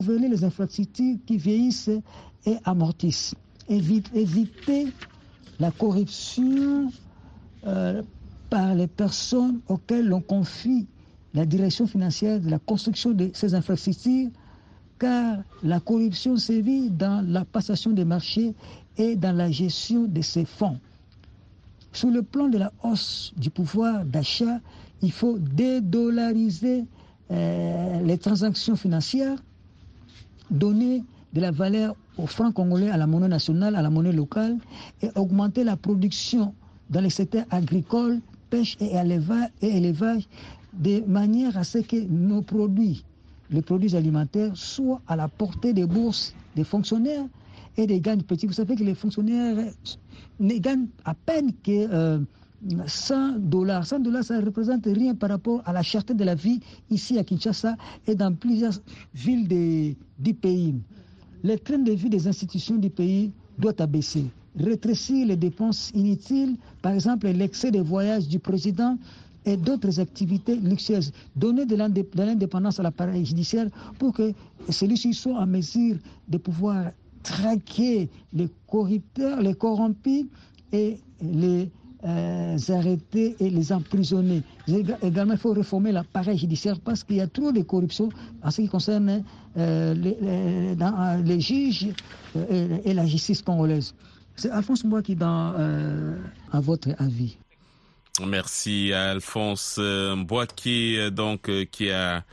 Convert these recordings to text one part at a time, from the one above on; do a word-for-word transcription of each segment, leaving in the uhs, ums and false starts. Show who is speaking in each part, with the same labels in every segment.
Speaker 1: renouveler les infrastructures qui vieillissent et amortissent. Évite, éviter la corruption euh, par les personnes auxquelles l'on confie la direction financière de la construction de ces infrastructures, car la corruption sévit dans la passation des marchés et dans la gestion de ces fonds. Sur le plan de la hausse du pouvoir d'achat, il faut dédollariser euh, les transactions financières, donner de la valeur aux francs congolais, à la monnaie nationale, à la monnaie locale, et augmenter la production dans les secteurs agricoles, pêche et élevage, et élevage de manière à ce que nos produits, les produits alimentaires, soient à la portée des bourses des fonctionnaires et des gains petits. Vous savez que les fonctionnaires ne gagnent à peine que euh, cent dollars. cent dollars, ça ne représente rien par rapport à la cherté de la vie ici à Kinshasa et dans plusieurs villes de, du pays. Le train de vie des institutions du pays doit abaisser. Rétrécir les dépenses inutiles, par exemple l'excès des voyages du président et d'autres activités luxueuses. Donner de l'indépendance à l'appareil judiciaire pour que celui-ci soit en mesure de pouvoir traquer les corrupteurs, les corrompus et les euh, arrêter et les emprisonner. Également, il faut réformer l'appareil judiciaire parce qu'il y a trop de corruption en ce qui concerne euh, les, les, dans, les juges euh, et, et la justice congolaise. C'est Alphonse Mbouaki dans euh, à votre avis.
Speaker 2: Merci à Alphonse Mbouaki, donc euh, qui a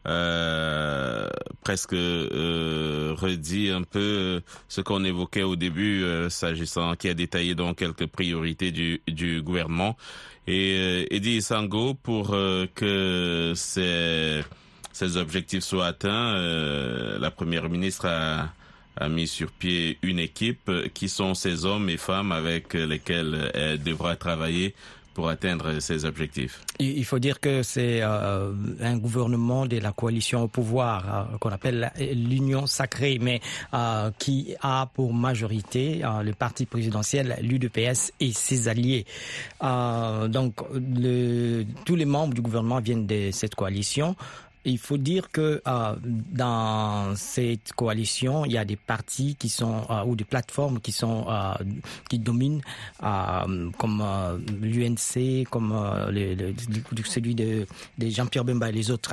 Speaker 2: euh, presque euh, redit un peu ce qu'on évoquait au début, euh, s'agissant, qui a détaillé donc quelques priorités du, du gouvernement. Et euh, Eddy Sango, pour euh, que ces, ces objectifs soient atteints, euh, la première ministre a a mis sur pied une équipe qui sont ces hommes et femmes avec lesquels elle devra travailler pour atteindre ces objectifs.
Speaker 3: Il faut dire que c'est euh, un gouvernement de la coalition au pouvoir euh, qu'on appelle l'Union sacrée, mais euh, qui a pour majorité euh, le parti présidentiel, l'U D P S et ses alliés. Euh, donc le, tous les membres du gouvernement viennent de cette coalition. Il faut dire que euh, dans cette coalition, il y a des partis qui sont euh, ou des plateformes qui sont euh, qui dominent, euh, comme euh, l'U N C, comme euh, le, le, celui de, de Jean-Pierre Bemba et les autres.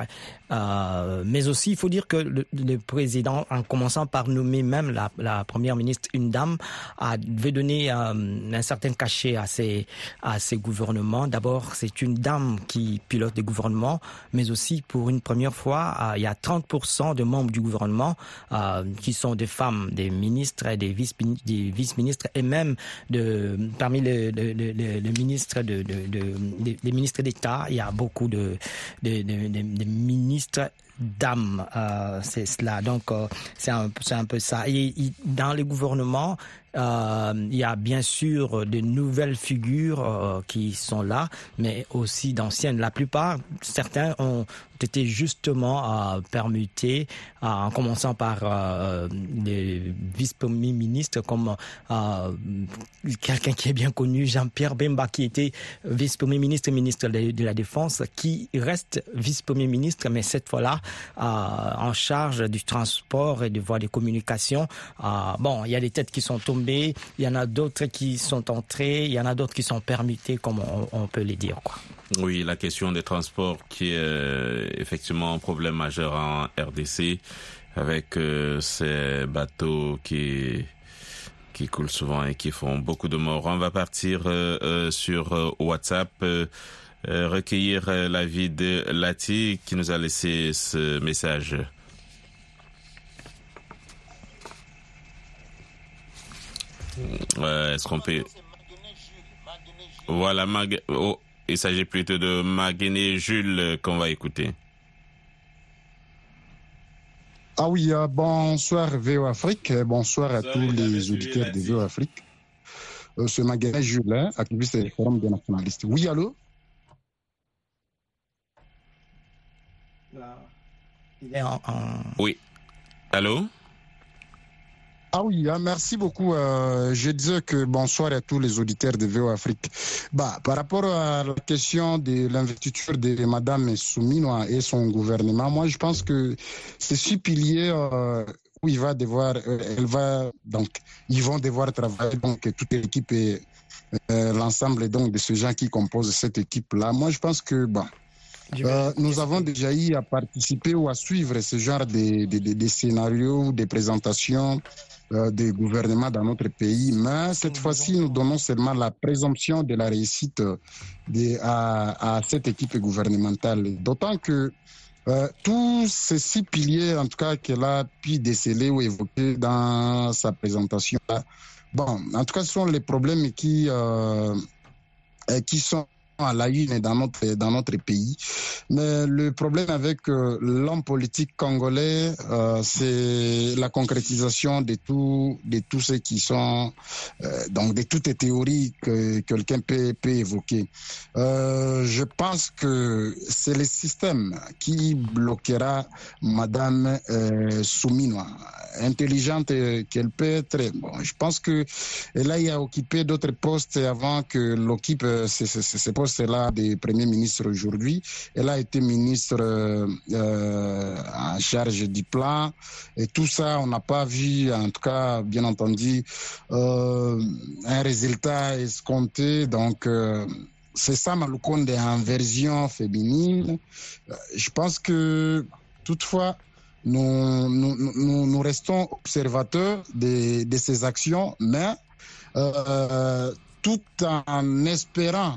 Speaker 3: Euh, mais aussi, il faut dire que le, le président, en commençant par nommer même la, la première ministre, une dame, avait donné euh, un certain cachet à ces à ces gouvernements. D'abord, c'est une dame qui pilote des gouvernements, mais aussi pour une première fois, euh, il y a trente pour cent de membres du gouvernement euh, qui sont des femmes, des ministres et des vice des vice-ministres et même de parmi les, les, les, les ministres de, de, de, de les ministres d'État, il y a beaucoup de de, de, de, de ministres dames, euh, c'est cela. Donc euh, c'est un c'est un peu ça. Et, et dans les gouvernements, euh, il y a bien sûr de nouvelles figures euh, qui sont là, mais aussi d'anciennes. La plupart, certains ont été justement euh, permutés, euh, en commençant par euh, les vice-premiers ministres comme euh, quelqu'un qui est bien connu, Jean-Pierre Bemba, qui était vice-premier ministre et ministre de, de la Défense, qui reste vice-premier ministre, mais cette fois-là euh, en charge du transport et des voies de communication. Euh, bon, il y a des têtes qui sont tombées, il y en a d'autres qui sont entrées, il y en a d'autres qui sont permutés, comme on, on peut les dire, quoi.
Speaker 2: Oui, la question des transports qui est euh, effectivement un problème majeur en R D C avec euh, ces bateaux qui qui coulent souvent et qui font beaucoup de morts. On va partir euh, euh, sur euh, WhatsApp, euh, euh, recueillir euh, l'avis de Lati qui nous a laissé ce message. Euh, est-ce qu'on peut... Voilà, Mag... oh. Il s'agit plutôt de Maguené Jules qu'on va écouter.
Speaker 4: Ah oui, euh, bonsoir V O Afrique, bonsoir à tous les auditeurs de V O Afrique. Euh, c'est Maguené Jules, activiste du Forum des nationalistes. Oui, allô?
Speaker 3: Il est en, en...
Speaker 2: Oui. Allô?
Speaker 4: Ah oui, hein, merci beaucoup. Euh, je disais que bonsoir à tous les auditeurs de V O Afrique. Bah, par rapport à la question de l'investiture de Madame Souminoa et son gouvernement, moi je pense que c'est six piliers euh, où il va devoir, euh, elle va donc ils vont devoir travailler, donc toute l'équipe et euh, l'ensemble donc de ces gens qui composent cette équipe-là. Moi je pense que bon. Euh, nous avons déjà eu à participer ou à suivre ce genre de, de, de, de scénarios, de présentations euh, des gouvernements dans notre pays. Mais cette fois-ci, nous donnons seulement la présomption de la réussite de, à, à cette équipe gouvernementale. D'autant que euh, tous ces six piliers, en tout cas, qu'elle a pu déceler ou évoquer dans sa présentation, bon, en tout cas, ce sont les problèmes qui, euh, qui sont à la une dans notre, dans notre pays. Mais le problème avec euh, l'homme politique congolais, euh, c'est la concrétisation de tout, de tout ce qui sont, euh, donc de toutes les théories que quelqu'un peut, peut évoquer. Euh, je pense que c'est le système qui bloquera Madame euh, Souminoa. Intelligente qu'elle peut être. Bon, je pense que là, il a occupé d'autres postes avant que l'occupe ces, ces, ces postes-là de Premier ministre aujourd'hui. Elle a été ministre euh, en charge du plan. Et tout ça, on n'a pas vu, en tout cas, bien entendu, euh, un résultat escompté. Donc, euh, c'est ça, Malukonde en version féminine. Je pense que, toutefois, Nous, nous, nous, nous restons observateurs de, de ces actions, mais euh, tout en espérant,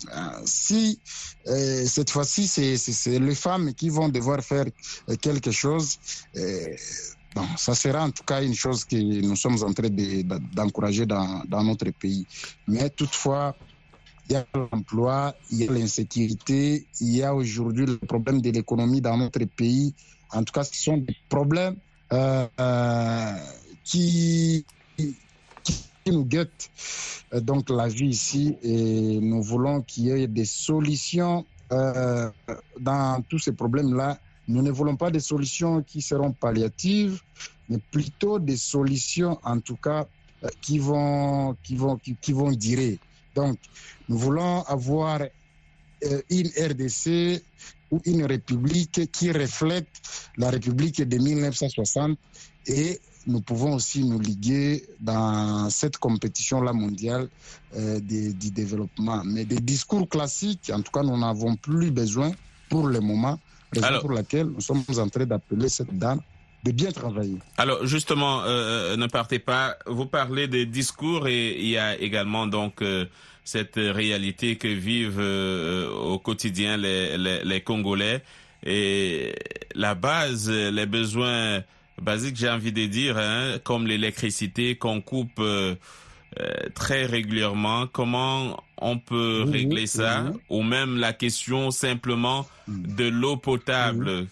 Speaker 4: si euh, cette fois-ci, c'est, c'est, c'est les femmes qui vont devoir faire quelque chose, euh, bon, ça sera en tout cas une chose que nous sommes en train de, de, d'encourager dans, dans notre pays. Mais toutefois, il y a l'emploi, il y a l'insécurité, il y a aujourd'hui le problème de l'économie dans notre pays. En tout cas, ce sont des problèmes euh, euh, qui, qui nous guettent euh, donc la vie ici et nous voulons qu'il y ait des solutions euh, dans tous ces problèmes-là. Nous ne voulons pas des solutions qui seront palliatives, mais plutôt des solutions, en tout cas, euh, qui vont, qui vont, qui, qui vont durer. Donc, nous voulons avoir euh, une R D C ou une république qui reflète la république de mille neuf cent soixante et nous pouvons aussi nous liguer dans cette compétition-là mondiale euh, de, du développement. Mais des discours classiques, en tout cas, nous n'avons plus besoin pour le moment, raison Alors, pour laquelle nous sommes en train d'appeler cette dame de bien travailler.
Speaker 2: Alors justement, euh, ne partez pas, vous parlez des discours et il y a également donc euh, cette réalité que vivent euh, au quotidien les, les, les Congolais et la base, les besoins basiques, j'ai envie de dire, hein, comme l'électricité qu'on coupe euh, euh, très régulièrement, comment on peut oui, régler oui, ça oui. Ou même la question simplement de l'eau potable. Oui.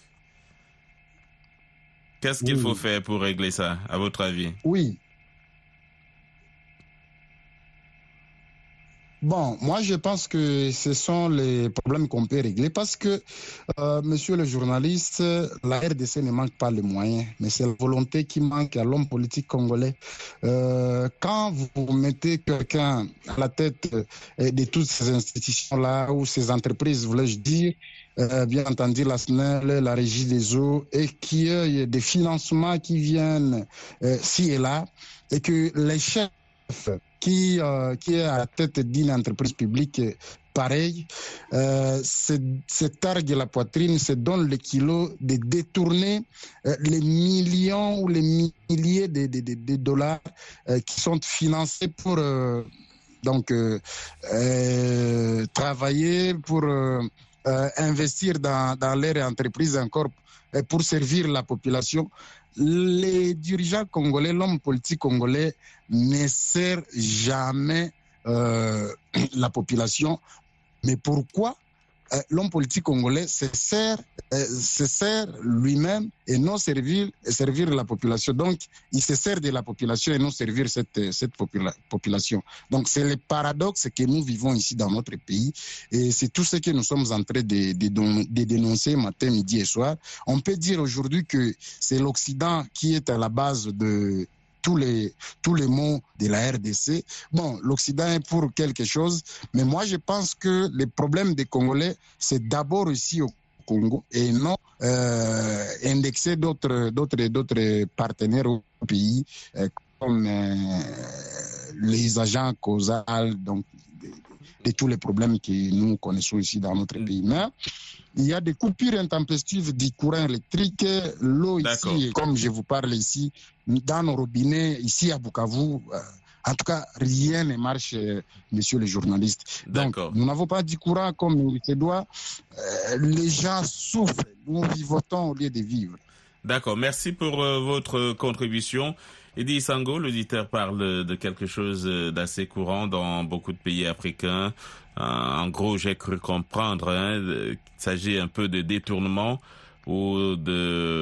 Speaker 2: Qu'est-ce qu'il oui. faut faire pour régler ça, à votre avis?
Speaker 4: Oui. Bon, moi je pense que ce sont les problèmes qu'on peut régler parce que, euh, monsieur le journaliste, la R D C ne manque pas les moyens, mais c'est la volonté qui manque à l'homme politique congolais. Euh, quand vous mettez quelqu'un à la tête de toutes ces institutions-là ou ces entreprises, voulais-je dire, euh, bien entendu la S N E L, la Régie des eaux, et qu'il y ait des financements qui viennent euh, ci et là, et que les chefs qui, euh, qui est à la tête d'une entreprise publique pareille, euh, se, se targue la poitrine, se donne le kilo de détourner euh, les millions ou les milliers de, de, de, de dollars euh, qui sont financés pour euh, donc euh, euh, travailler, pour euh, euh, investir dans, dans leur entreprise encore euh, pour servir la population. Les dirigeants congolais, l'homme politique congolais ne sert jamais euh, la population. Mais pourquoi euh, l'homme politique congolais se sert, euh, se sert lui-même et non servir, et servir la population? Donc, il se sert de la population et non servir cette, cette popula- population. Donc, c'est le paradoxe que nous vivons ici dans notre pays et c'est tout ce que nous sommes en train de, de, de dénoncer matin, midi et soir. On peut dire aujourd'hui que c'est l'Occident qui est à la base de tous les, tous les mots de la R D C. Bon, l'Occident est pour quelque chose, mais moi je pense que le problème des Congolais, c'est d'abord ici au Congo et non euh, indexer d'autres, d'autres, d'autres partenaires au pays euh, comme euh, les agents causaux donc, de, de, de tous les problèmes que nous connaissons ici dans notre pays. Mais il y a des coupures intempestives du courant électrique, l'eau
Speaker 2: D'accord.
Speaker 4: ici, comme je vous parle ici, dans nos robinets, ici à Bukavu, euh, en tout cas, rien ne marche, euh, monsieur le journaliste. Donc, nous n'avons pas du courant comme il se doit. Euh, les gens souffrent. Nous vivotons au lieu de vivre.
Speaker 2: D'accord. Merci pour euh, votre contribution. Eddy Sango, l'auditeur parle de quelque chose d'assez courant dans beaucoup de pays africains. Euh, en gros, j'ai cru comprendre hein, qu'il s'agit un peu de détournement ou de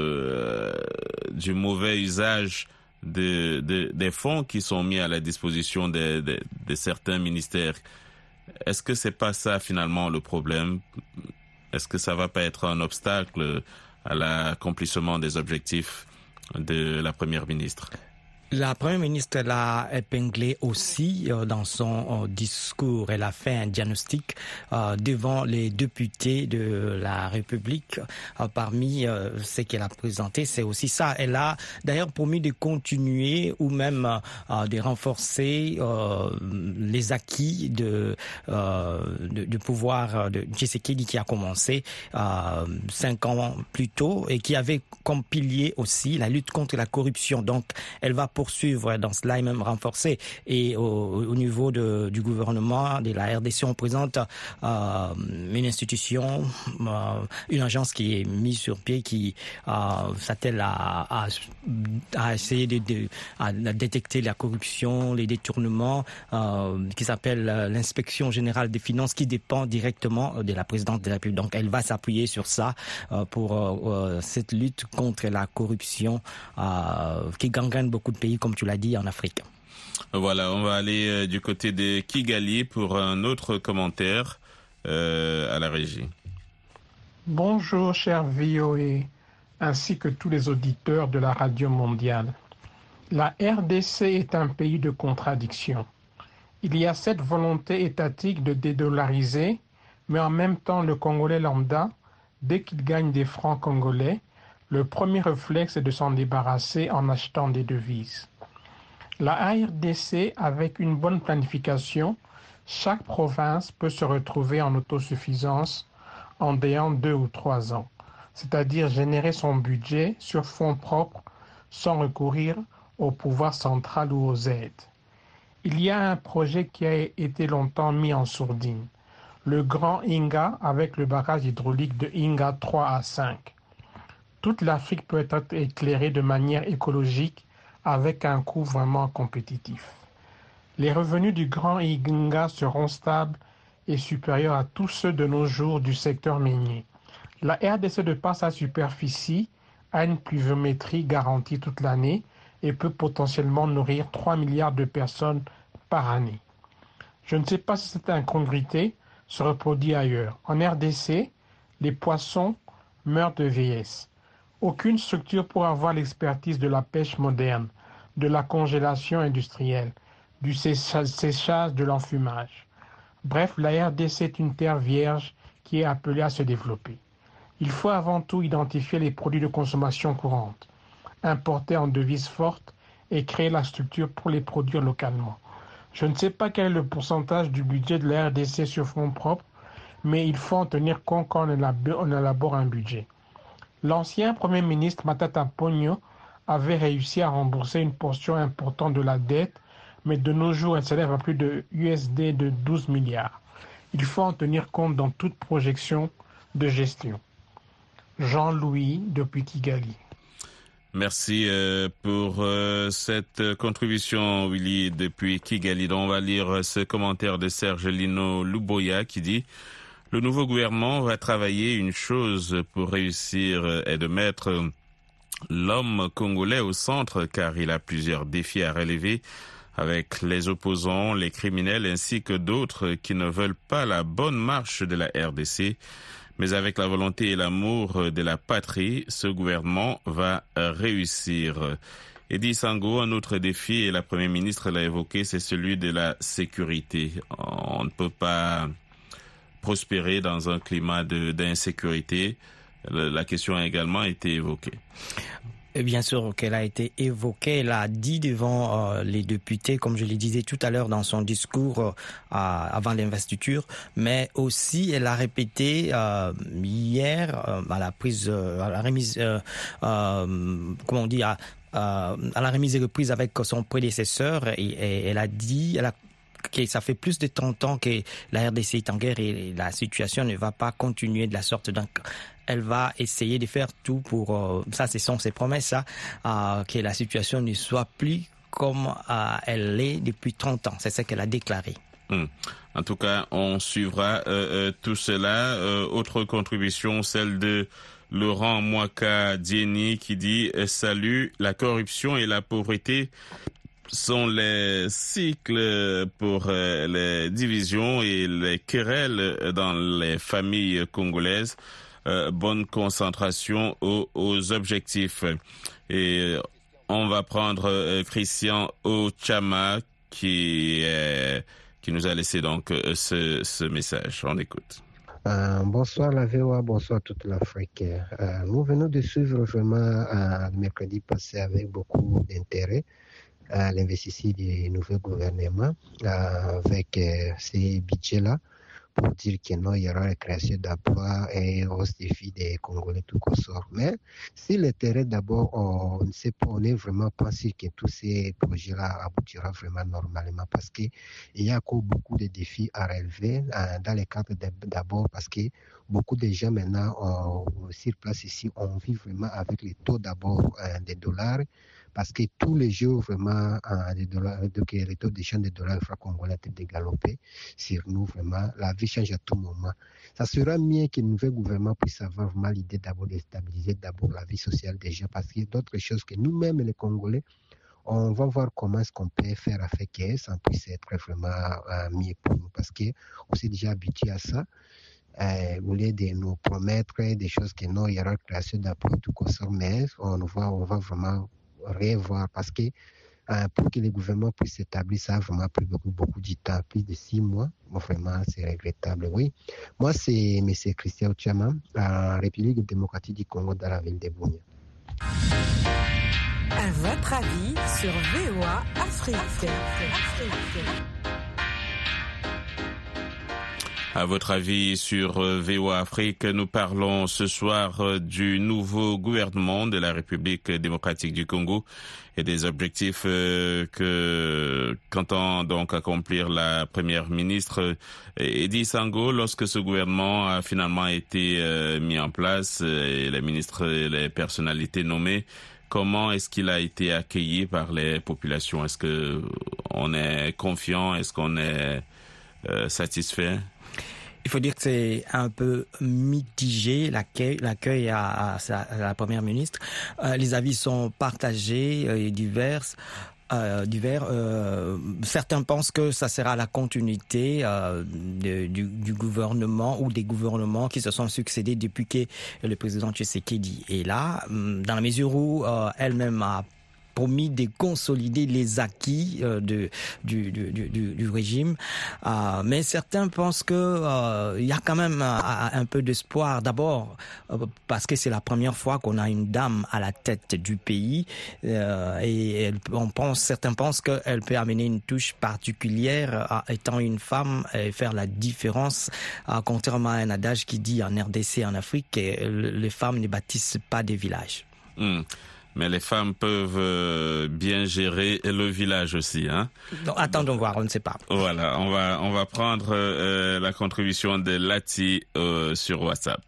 Speaker 2: euh, du mauvais usage De, de, des fonds qui sont mis à la disposition de, de, de certains ministères. Est-ce que c'est pas ça finalement le problème? Est-ce que ça va pas être un obstacle à l'accomplissement des objectifs de la première ministre?
Speaker 3: La première ministre l'a épinglé aussi euh, dans son euh, discours. Elle a fait un diagnostic euh, devant les députés de la République. Euh, parmi euh, ce qu'elle a présenté, c'est aussi ça. Elle a d'ailleurs promis de continuer ou même euh, de renforcer euh, les acquis de, euh, de, de pouvoir de Tshisekedi qui a commencé euh, cinq ans plus tôt et qui avait comme pilier aussi la lutte contre la corruption. Donc, elle va poursuivre dans cela et même renforcer. Et au, au niveau de, du gouvernement, de la R D C, on présente euh, une institution, euh, une agence qui est mise sur pied, qui euh, s'attelle à, à, à essayer de, de à détecter la corruption, les détournements, euh, qui s'appelle l'inspection générale des finances, qui dépend directement de la présidente de la République. Donc, elle va s'appuyer sur ça euh, pour euh, cette lutte contre la corruption euh, qui gangrène beaucoup de pays, comme tu l'as dit, en Afrique.
Speaker 2: Voilà, on va aller euh, du côté de Kigali pour un autre commentaire euh, à la régie.
Speaker 5: Bonjour, cher V O A, ainsi que tous les auditeurs de la radio mondiale. La R D C est un pays de contradictions. Il y a cette volonté étatique de dédollariser, mais en même temps, le Congolais lambda, dès qu'il gagne des francs congolais, le premier réflexe est de s'en débarrasser en achetant des devises. La R D C, avec une bonne planification, chaque province peut se retrouver en autosuffisance en déant deux ou trois ans, c'est-à-dire générer son budget sur fonds propres sans recourir au pouvoir central ou aux aides. Il y a un projet qui a été longtemps mis en sourdine, le Grand Inga avec le barrage hydraulique de Inga trois à cinq. Toute l'Afrique peut être éclairée de manière écologique avec un coût vraiment compétitif. Les revenus du Grand Inga seront stables et supérieurs à tous ceux de nos jours du secteur minier. La R D C, de par sa superficie, a une pluviométrie garantie toute l'année et peut potentiellement nourrir trois milliards de personnes par année. Je ne sais pas si cette incongruité se reproduit ailleurs. En R D C, les poissons meurent de vieillesse. Aucune structure pour avoir l'expertise de la pêche moderne, de la congélation industrielle, du séchage, de l'enfumage. Bref, la R D C est une terre vierge qui est appelée à se développer. Il faut avant tout identifier les produits de consommation courante, importer en devises fortes et créer la structure pour les produire localement. Je ne sais pas quel est le pourcentage du budget de la R D C sur fonds propres, mais il faut en tenir compte quand on élabore un budget. L'ancien Premier ministre Matata Ponyo avait réussi à rembourser une portion importante de la dette, mais de nos jours, elle s'élève à plus de U S D de douze milliards. Il faut en tenir compte dans toute projection de gestion. Jean-Louis depuis Kigali.
Speaker 2: Merci euh, pour euh, cette contribution, Willy, depuis Kigali. Donc, on va lire ce commentaire de Serge Lino Luboya qui dit: le nouveau gouvernement va travailler une chose pour réussir et de mettre l'homme congolais au centre, car il a plusieurs défis à relever avec les opposants, les criminels ainsi que d'autres qui ne veulent pas la bonne marche de la R D C. Mais avec la volonté et l'amour de la patrie, ce gouvernement va réussir. Eddy Sango, un autre défi, et la Première ministre l'a évoqué, c'est celui de la sécurité. On ne peut pas prospérer dans un climat de, d'insécurité. La question a également été évoquée.
Speaker 3: Et bien sûr qu'elle a été évoquée, elle a dit devant euh, les députés, comme je le disais tout à l'heure dans son discours euh, avant l'investiture, mais aussi elle a répété euh, hier euh, à la prise, euh, à la remise, euh, euh, comment on dit, à, à la remise et reprise avec son prédécesseur, et, et elle a dit, elle a que ça fait plus de trente ans que la R D C est en guerre et la situation ne va pas continuer de la sorte. Donc, elle va essayer de faire tout pour, euh, ça ce sont ses promesses, ça, euh, que la situation ne soit plus comme euh, elle est depuis trente ans. C'est ce qu'elle a déclaré.
Speaker 2: Mmh. En tout cas, on suivra euh, euh, tout cela. Euh, autre contribution, celle de Laurent Mwaka Dieni qui dit euh, « Salut, la corruption et la pauvreté sont les cycles pour euh, les divisions et les querelles dans les familles congolaises. Euh, bonne concentration aux, aux objectifs. » Et on va prendre euh, Christian Ochama qui, euh, qui nous a laissé donc euh, ce, ce message. On écoute.
Speaker 6: Euh, bonsoir la V O A, bonsoir toute l'Afrique. Euh, nous venons de suivre vraiment euh, le mercredi passé avec beaucoup d'intérêt à l'investissement du nouveau gouvernement euh, avec euh, ces budgets-là pour dire que non, il y aura la création d'emplois et hausse des vies des Congolais tout consort. Mais si le terrain d'abord, on ne sait pas, on n'est vraiment pas sûr que tous ces projets-là aboutiront vraiment normalement parce qu'il y a encore beaucoup de défis à relever euh, dans les cadres d'abord parce que beaucoup de gens maintenant euh, sur place ici, on vit vraiment avec les taux d'abord euh, des dollars. Parce que tous les jours, vraiment, euh, les, dollars, donc, les taux d'échange des dollars francs congolais ont dégalopé sur nous, vraiment. La vie change à tout moment. Ça sera mieux que le nouvel gouvernement puisse avoir vraiment l'idée d'abord de stabiliser d'abord la vie sociale des gens, parce qu'il y a d'autres choses que nous-mêmes, les Congolais, on va voir comment est-ce qu'on peut faire afin que ça puisse être vraiment euh, mieux pour nous, parce qu'on s'est déjà habitué à ça. Euh, au lieu de nous promettre des choses que non, il y aura création d'emplois tout consort, mais on va, on va vraiment revoir parce que euh, pour que le gouvernement puisse s'établir, ça a vraiment pris beaucoup, beaucoup de temps, plus de six mois. Bon, vraiment, c'est regrettable, oui. Moi, c'est M. Christian Ochama, en République démocratique du Congo, dans la ville de Bunia.
Speaker 7: À votre avis sur V O A Afrique. Afrique.
Speaker 2: À votre avis sur V O A Afrique, nous parlons ce soir du nouveau gouvernement de la République démocratique du Congo et des objectifs que qu'entend donc accomplir la première ministre Eddy Sango lorsque ce gouvernement a finalement été mis en place et les ministres et les personnalités nommées. Comment est-ce qu'il a été accueilli par les populations? Est-ce que on est confiant? Est-ce qu'on est euh, satisfait?
Speaker 3: Il faut dire que c'est un peu mitigé l'accueil, l'accueil à, à, à la première ministre. Euh, les avis sont partagés et divers. Euh, divers. Euh, certains pensent que ça sera la continuité euh, de, du, du gouvernement ou des gouvernements qui se sont succédés depuis que le président Tshisekedi est là, dans la mesure où euh, elle-même a promis de consolider les acquis euh, de, du, du, du, du régime. Euh, mais certains pensent que euh, il y a quand même euh, un peu d'espoir. D'abord, euh, parce que c'est la première fois qu'on a une dame à la tête du pays. Euh, et elle, on pense, certains pensent qu'elle peut amener une touche particulière euh, étant une femme et faire la différence, euh, contrairement à un adage qui dit en R D C, en Afrique, que les femmes ne bâtissent pas des villages.
Speaker 2: Mmh. Mais les femmes peuvent bien gérer le village aussi, hein.
Speaker 3: Donc, attendons voir, on ne sait pas.
Speaker 2: Voilà, on va on va prendre euh, la contribution de Lati euh, sur WhatsApp.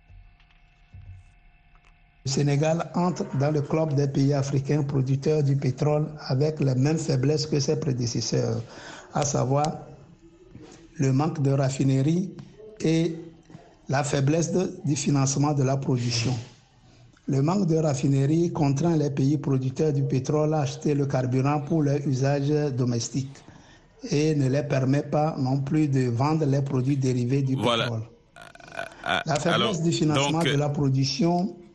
Speaker 8: Le Sénégal entre dans le club des pays africains producteurs du pétrole avec les mêmes faiblesses que ses prédécesseurs, à savoir le manque de raffinerie et la faiblesse de, du financement de la production. Le manque de raffinerie contraint les pays producteurs du pétrole à acheter le carburant pour leur usage domestique et ne les permet pas non plus de vendre les produits dérivés du
Speaker 2: voilà.
Speaker 8: pétrole. La faiblesse
Speaker 2: Alors,
Speaker 8: du financement
Speaker 2: donc,
Speaker 8: de la production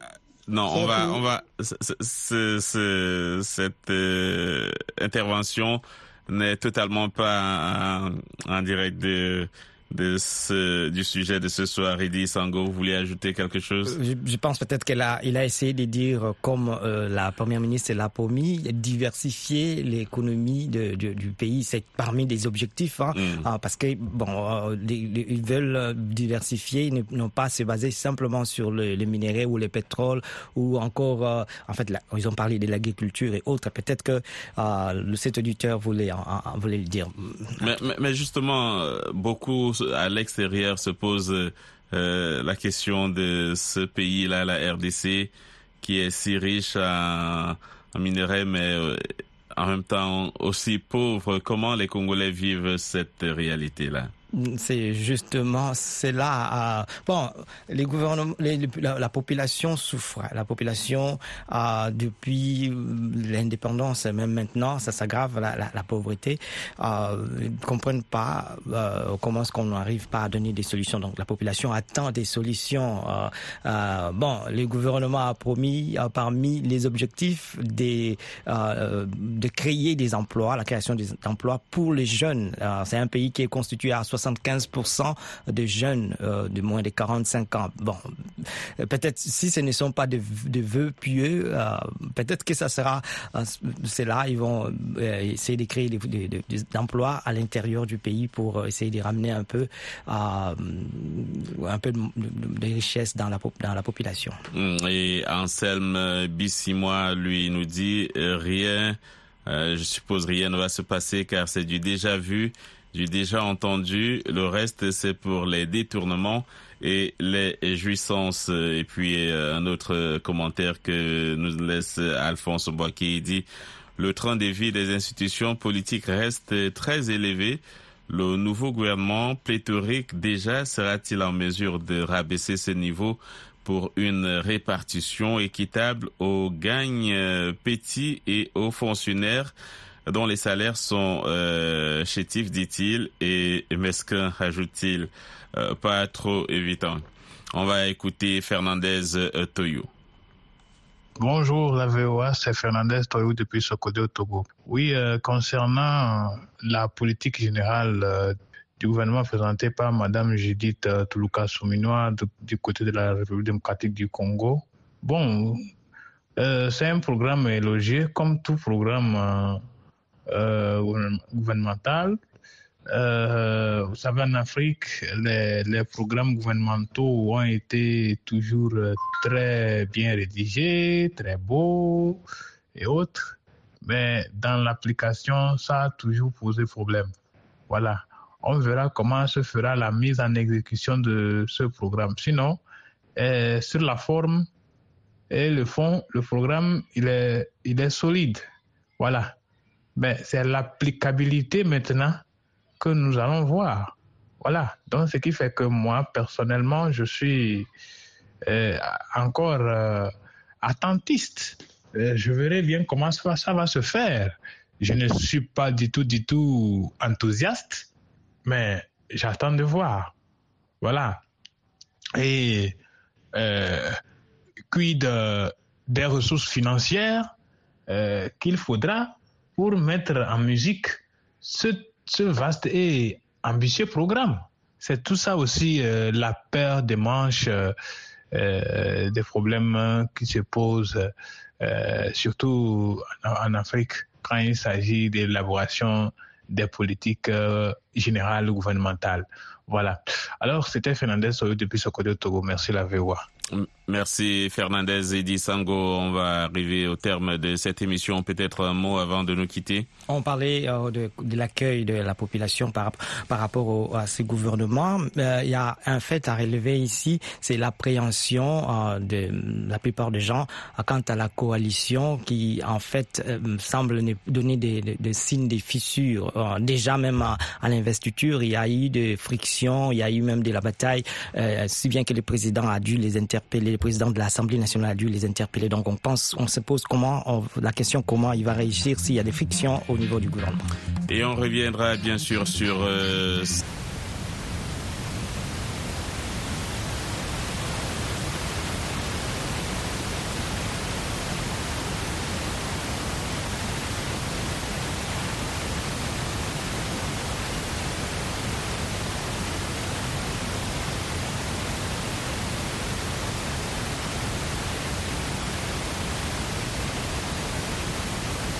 Speaker 2: Non, on va, on va, c- c- c- cette euh, intervention n'est totalement pas en, en direct de, de ce, du sujet de ce soir. Idi Sango, vous voulez ajouter quelque chose?
Speaker 3: Je, je pense peut-être qu'il a, il a essayé de dire, comme euh, la première ministre l'a promis, diversifier l'économie de, de, du pays. C'est parmi des objectifs, hein, mm. hein, parce que bon, euh, les, les, ils veulent diversifier, ne, non pas se baser simplement sur le, le minerai ou le pétrole, ou encore, euh, en fait, la, ils ont parlé de l'agriculture et autres. Peut-être que euh, cet auditeur voulait, en, en, voulait le dire.
Speaker 2: Mais, mais, mais justement, beaucoup à l'extérieur se posent euh, la question de ce pays-là, la R D C, qui est si riche en, en minerais, mais euh, en même temps aussi pauvre. Comment les Congolais vivent cette réalité-là?
Speaker 3: C'est justement, c'est là, euh, bon, les gouvernements, les, la, la population souffre. La population, euh, depuis l'indépendance, même maintenant, ça s'aggrave, la, la, la pauvreté. Euh, ils ne comprennent pas euh, comment est-ce qu'on n'arrive pas à donner des solutions. Donc, la population attend des solutions. Euh, euh, bon, le gouvernement a promis, euh, parmi les objectifs, des, euh, de créer des emplois, la création des emplois pour les jeunes. Euh, c'est un pays qui est constitué à soixante-quinze pour cent de jeunes euh, de moins de quarante-cinq ans. Bon, peut-être si ce ne sont pas de, de vœux pieux, euh, peut-être que ça sera, euh, c'est là, ils vont euh, essayer de créer des, des, des, des emplois à l'intérieur du pays pour essayer de ramener un peu, euh, un peu de, de, de richesse dans la, dans la population.
Speaker 2: Et Anselme Bissimois, lui, nous dit euh, rien, euh, je suppose rien ne va se passer car c'est du déjà vu. J'ai déjà entendu, le reste c'est pour les détournements et les jouissances. Et puis un autre commentaire que nous laisse Alphonse Boaké, il dit « Le train de vie des institutions politiques reste très élevé. Le nouveau gouvernement pléthorique déjà sera-t-il en mesure de rabaisser ce niveau pour une répartition équitable aux gagnes petits et aux fonctionnaires ?» dont les salaires sont euh, chétifs, dit-il, et mesquins, ajoute-t-il, euh, pas trop évident. On va écouter Fernandez euh, Toyo.
Speaker 9: Bonjour, la V O A, c'est Fernandez Toyo depuis Sokodé au Togo. Oui, euh, concernant la politique générale euh, du gouvernement présenté par Madame Judith euh, Tuluka Souminoa du, du côté de la République démocratique du Congo, bon, euh, c'est un programme élogieux, comme tout programme euh, Euh, gouvernemental. Euh, vous savez, en Afrique, les, les programmes gouvernementaux ont été toujours très bien rédigés, très beaux et autres, mais dans l'application, ça a toujours posé problème. Voilà. On verra comment se fera la mise en exécution de ce programme. Sinon, euh, sur la forme et le fond, le programme, il est, il est solide. Voilà. Mais c'est l'applicabilité maintenant que nous allons voir. Voilà. Donc, ce qui fait que moi, personnellement, je suis euh, encore euh, attentiste. Euh, je verrai bien comment ça, ça va se faire. Je ne suis pas du tout, du tout enthousiaste, mais j'attends de voir. Voilà. Et euh, quid de, des ressources financières euh, qu'il faudra pour mettre en musique ce, ce vaste et ambitieux programme. C'est tout ça aussi euh, la paire des manches euh, euh, des problèmes qui se posent, euh, surtout en, en Afrique, quand il s'agit de l'élaboration des politiques euh, générales gouvernementales. Voilà. Alors, c'était Fernandez Soyo depuis Sokodé au Togo. Merci la V O A.
Speaker 2: Merci Fernandez et Idi Sango. On va arriver au terme de cette émission. Peut-être un mot avant de nous quitter.
Speaker 3: On parlait euh, de, de l'accueil de la population par, par rapport au, à ces gouvernements. Euh, il y a un fait à relever ici, c'est l'appréhension euh, de la plupart des gens euh, quant à la coalition qui en fait euh, semble donner des, des, des signes des fissures. Euh, déjà même à, à l'investiture, il y a eu des frictions, il y a eu même de la bataille, euh, si bien que le président a dû les interpeller, le président de l'Assemblée nationale a dû les interpeller. Donc on pense, on se pose comment, on, la question comment il va réagir s'il y a des frictions au niveau du gouvernement.
Speaker 2: Et on reviendra bien sûr sur euh,